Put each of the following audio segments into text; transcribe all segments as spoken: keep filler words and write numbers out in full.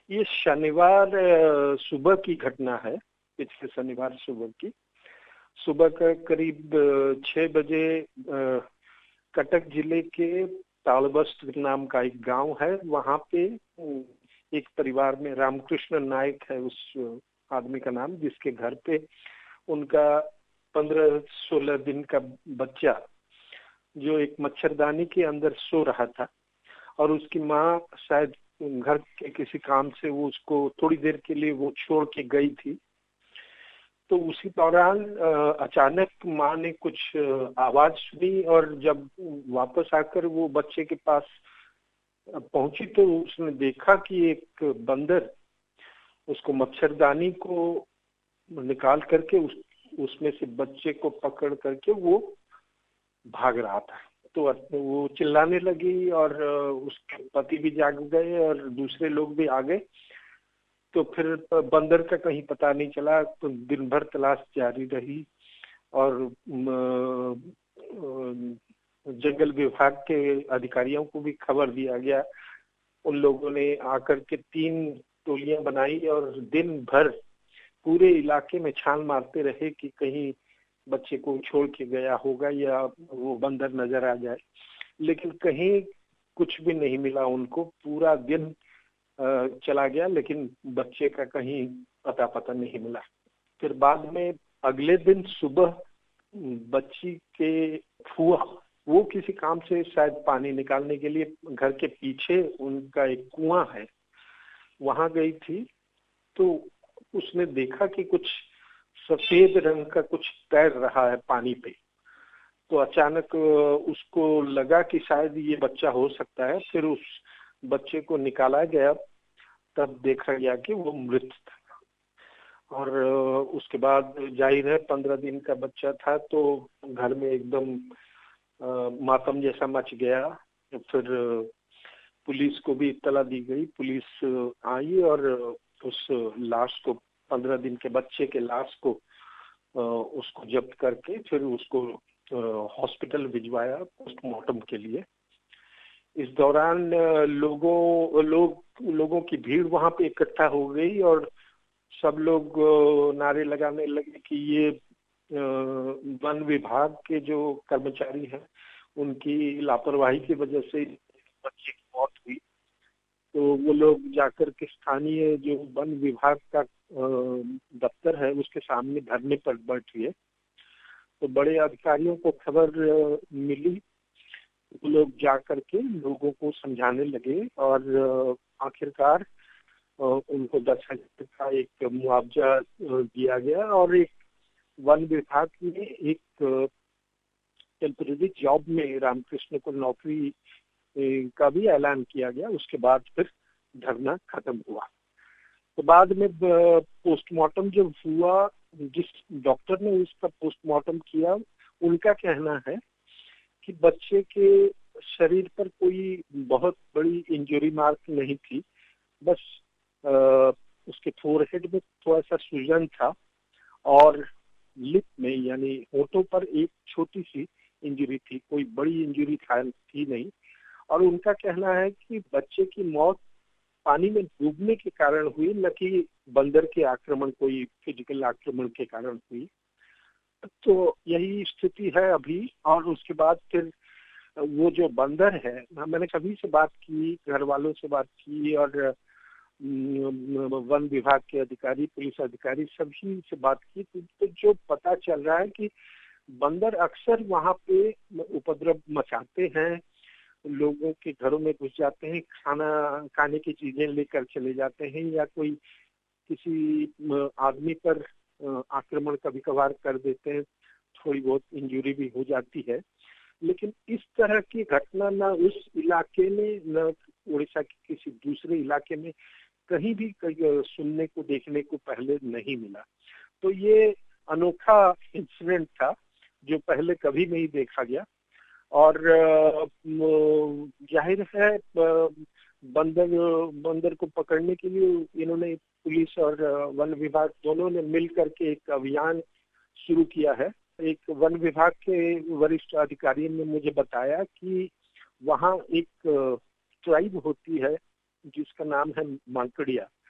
ये शनिवार अ, सुबह की घटना है। पिछले शनिवार सुबह की सुबह का करीब अ, छह बजे अ, कटक जिले के तालबस्त नाम का एक गांव है। वहां पे अ, एक परिवार में रामकृष्ण नायक है उस अ, आदमी का नाम, जिसके घर पे उनका पंद्रह सोलह दिन का बच्चा जो एक मच्छरदानी के अंदर सो रहा था, और उसकी माँ शायद घर के किसी काम से वो उसको थोड़ी देर के लिए वो छोड़ के गई थी। तो उसी दौरान अ, अचानक माँ ने कुछ अ, आवाज सुनी, और जब वापस आकर वो बच्चे के पास पहुंची तो उसने देखा कि एक बंदर उसको मच्छरदानी को निकाल करके उस उसमें से बच्चे को पकड़ करके वो भाग रहा था। तो वो चिल्लाने लगी, और उसके पति भी जाग गए और दूसरे लोग भी आ गए। तो फिर बंदर का कहीं पता नहीं चला, तो दिन भर तलाश जारी रही, और जंगल विभाग के अधिकारियों को भी खबर दिया गया। उन लोगों ने आकर के तीन टोलियां बनाई और दिन भर पूरे इलाके में छान मारते रहे कि कहीं बच्चे को छोड़ के गया होगा या वो बंदर नजर आ जाए, लेकिन कहीं कुछ भी नहीं मिला उनको। पूरा दिन चला गया, लेकिन बच्चे का कहीं पता पता नहीं मिला। फिर बाद में अगले दिन सुबह बच्ची के फुआ वो किसी काम से शायद पानी निकालने के लिए घर के पीछे उनका एक कुआं है, वहां गई थी। तो उसने देखा कि कुछ सफेद रंग का कुछ तैर रहा है पानी पे। तो अचानक उसको लगा कि शायद ये बच्चा हो सकता है। फिर उस बच्चे को निकाला गया, तब देखा गया कि वो मृत था। और उसके बाद जाहिर है पंद्रह दिन का बच्चा था, तो घर में एकदम मातम जैसा मच गया। फिर पुलिस को भी इत्तला दी गई। पुलिस आई और उस लाश को, पंद्रह दिन के बच्चे के लाश को उसको जब्त करके फिर उसको हॉस्पिटल भिजवाया पोस्टमार्टम के लिए। इस दौरान लोगों लोग लोगों की भीड़ वहां पे इकट्ठा हो गई, और सब लोग नारे लगाने लगे कि ये वन विभाग के जो कर्मचारी हैं उनकी लापरवाही की वजह से बच्चे की मौत हुई। तो वो लोग जाकर के स्थानीय जो वन विभाग का दफ्तर है उसके सामने धरने पर बैठे। तो बड़े अधिकारियों को खबर मिली, वो लोग जाकर के लोगों को समझाने लगे, और आखिरकार उनको दस हजार का एक मुआवजा दिया गया, और एक वन विभाग में एक टेम्परेरी जॉब में रामकृष्ण को नौकरी का भी ऐलान किया गया। उसके बाद फिर धरना खत्म हुआ। तो बाद में पोस्टमार्टम जब हुआ, जिस डॉक्टर ने उसका पोस्टमार्टम किया, उनका कहना है कि बच्चे के शरीर पर कोई बहुत बड़ी इंजरी मार्क नहीं थी, बस आ, उसके फोरहेड में थोड़ा सा सूजन था, और लिप में यानी होठों पर एक छोटी सी इंजरी थी, कोई बड़ी इंजरी थी नहीं। और उनका कहना है कि बच्चे की मौत पानी में डूबने के कारण हुई, न कि बंदर के आक्रमण, कोई फिजिकल आक्रमण के कारण हुई। तो यही स्थिति है अभी। और उसके बाद फिर वो जो बंदर है, मैंने सभी से बात की, घर वालों से बात की, और वन विभाग के अधिकारी, पुलिस अधिकारी, सभी से बात की। तो जो पता चल रहा है कि बंदर अक्सर वहां पे उपद्रव मचाते हैं, लोगों के घरों में घुस जाते हैं, खाना खाने की चीजें लेकर चले जाते हैं, या कोई किसी आदमी पर आक्रमण कभी कभार कर देते हैं, थोड़ी बहुत इंजरी भी हो जाती है। लेकिन इस तरह की घटना ना उस इलाके में, न उड़ीसा के किसी दूसरे इलाके में कहीं भी सुनने को, देखने को पहले नहीं मिला। तो ये अनोखा इंसिडेंट था जो पहले कभी नहीं देखा गया। और जाहिर है बंदर बंदर को पकड़ने के लिए इन्होंने, पुलिस और वन विभाग दोनों ने मिल करके एक अभियान शुरू किया है। एक वन विभाग के वरिष्ठ अधिकारी ने मुझे बताया कि वहाँ एक ट्राइब होती है जिसका नाम है मांकड़िया।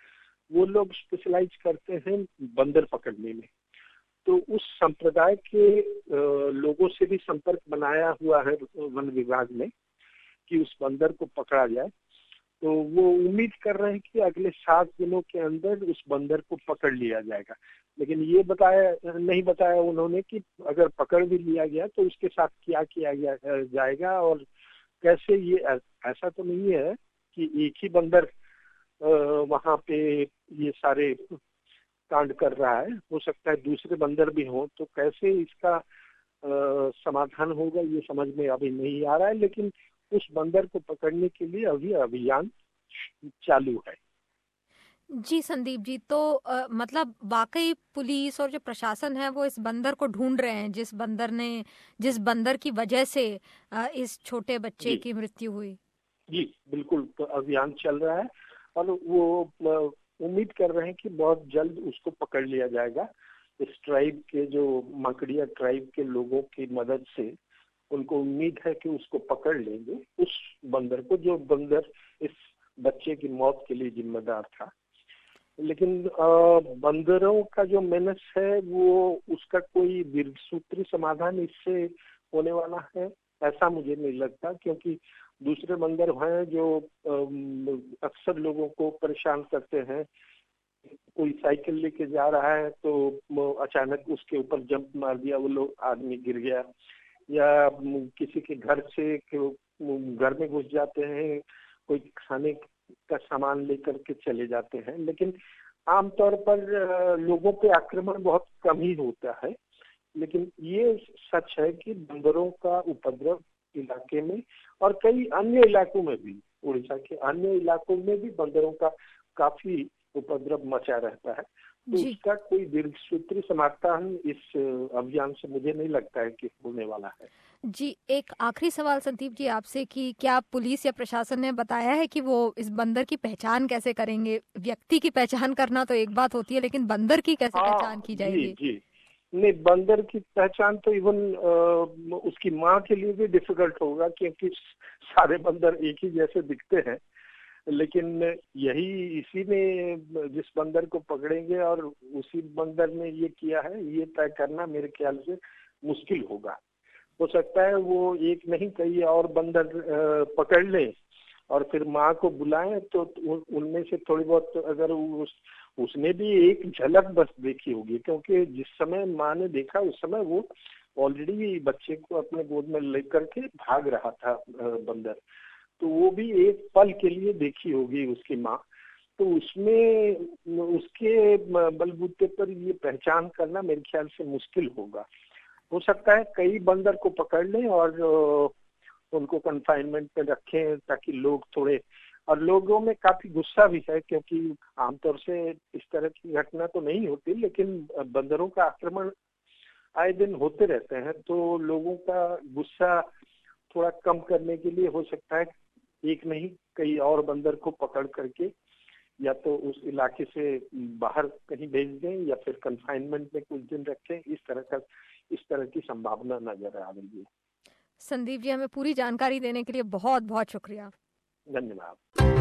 वो लोग स्पेशलाइज करते हैं बंदर पकड़ने में। तो उस संप्रदाय के लोगों से भी संपर्क बनाया हुआ है वन विभाग ने कि उस बंदर को पकड़ा जाए। तो वो उम्मीद कर रहे हैं कि अगले सात दिनों के अंदर उस बंदर को पकड़ लिया जाएगा। लेकिन ये बताया नहीं बताया उन्होंने कि अगर पकड़ भी लिया गया तो उसके साथ क्या किया गया जाएगा और कैसे। ये ऐसा तो नहीं है कि एक ही बंदर वहां पे ये सारे कांड कर रहा है, हो सकता है दूसरे बंदर भी हों। तो कैसे इसका आ, समाधान होगा ये समझ में अभी नहीं आ रहा है, लेकिन उस बंदर को पकड़ने के लिए अभी अभियान चालू है। जी संदीप जी, तो आ, मतलब वाकई पुलिस और जो प्रशासन है वो इस बंदर को ढूंढ रहे हैं, जिस बंदर ने जिस बंदर की वजह से आ, इस छोटे बच्चे की मृत्यु हुई। जी बिल्कुल, तो अभियान चल रहा है और वो उम्मीद कर रहे हैं कि बहुत जल्द उसको पकड़ लिया जाएगा। इस ट्राइब के जो मकड़िया ट्राइब के लोगों की मदद से उनको उम्मीद है कि उसको पकड़ लेंगे, उस बंदर को जो बंदर इस बच्चे की मौत के लिए जिम्मेदार था। लेकिन बंदरों का जो मेनस है वो उसका कोई दीर्घसूत्री समाधान इससे होने वाला है ऐसा मुझे नहीं लगता, क्योंकि दूसरे बंदर हैं जो अक्सर लोगों को परेशान करते हैं। कोई साइकिल लेके जा रहा है तो अचानक उसके ऊपर जंप मार दिया, वो लोग आदमी गिर गया, या किसी के घर से घर में घुस जाते हैं, कोई खाने का सामान लेकर के चले जाते हैं। लेकिन आमतौर पर लोगों पे आक्रमण बहुत कम ही होता है। लेकिन ये सच है कि बंदरों का उपद्रव इलाके में और कई अन्य इलाकों में भी, उड़ीसा के अन्य इलाकों में भी बंदरों का काफी उपद्रव मचा रहता है। तो उसका कोई दीर्घसूत्री समाधान इस अभियान से मुझे नहीं लगता है कि होने वाला है। जी, एक आखिरी सवाल संदीप जी आपसे कि क्या पुलिस या प्रशासन ने बताया है कि वो इस बंदर की पहचान कैसे करेंगे? व्यक्ति की पहचान करना तो एक बात होती है, लेकिन बंदर की कैसे पहचान की जाएगी? जी जी नहीं, बंदर की पहचान तो इवन उसकी माँ के लिए भी डिफिकल्ट होगा, क्योंकि सारे बंदर एक ही जैसे दिखते हैं। लेकिन यही इसी ने जिस बंदर को पकड़ेंगे और उसी बंदर ने ये किया है, ये तय करना मेरे ख्याल से मुश्किल होगा। हो सकता है वो एक नहीं कई और बंदर पकड़ ले और फिर माँ को बुलाएं तो उनमें से थोड़ी बहुत अगर उस उसने भी एक झलक बस देखी होगी, क्योंकि जिस समय माँ ने देखा उस समय वो ऑलरेडी बच्चे को अपने गोद में लेकर के भाग रहा था बंदर। तो वो भी एक पल के लिए देखी होगी उसकी माँ। तो उसमें उसके बलबूते पर ये पहचान करना मेरे ख्याल से मुश्किल होगा। हो सकता है कई बंदर को पकड़ लें और उनको कंफाइनमेंट पे रखें ताकि लोग थोड़े, और लोगों में काफी गुस्सा भी है क्योंकि आमतौर से इस तरह की घटना तो नहीं होती, लेकिन बंदरों का आक्रमण आए दिन होते रहते हैं। तो लोगों का गुस्सा थोड़ा कम करने के लिए हो सकता है एक नहीं कई और बंदर को पकड़ करके या तो उस इलाके से बाहर कहीं भेज दें या फिर कंफाइनमेंट में कुछ दिन रखें। इस तरह का इस तरह की संभावना नजर आ रही है। संदीप जी, हमें पूरी जानकारी देने के लिए बहुत बहुत शुक्रिया। धन्यवाद।